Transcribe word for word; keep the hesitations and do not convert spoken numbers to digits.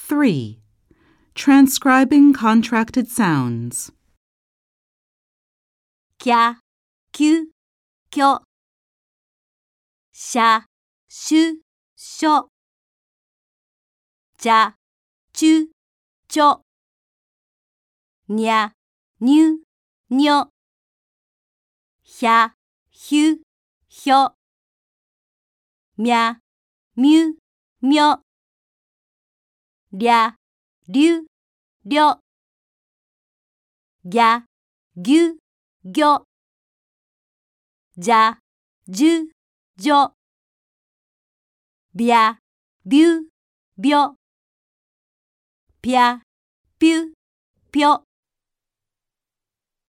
Three. Transcribing contracted sounds. きゃ、きゅ、きょ、しゃ、しゅ、しょ、じゃ、ちゅ、ちょ、にゃ、にゅ、にょ、ひゃ、ひゅ、ひょ、みゃ、みゅ、みょ、りゃ、りゅ、りょ、ぎゃ、ぎゅ、ぎょ、じゃ、じゅ、じょ、びゃ、びゅ、びょ、ぴゃ、ぴゅ、ぴょ。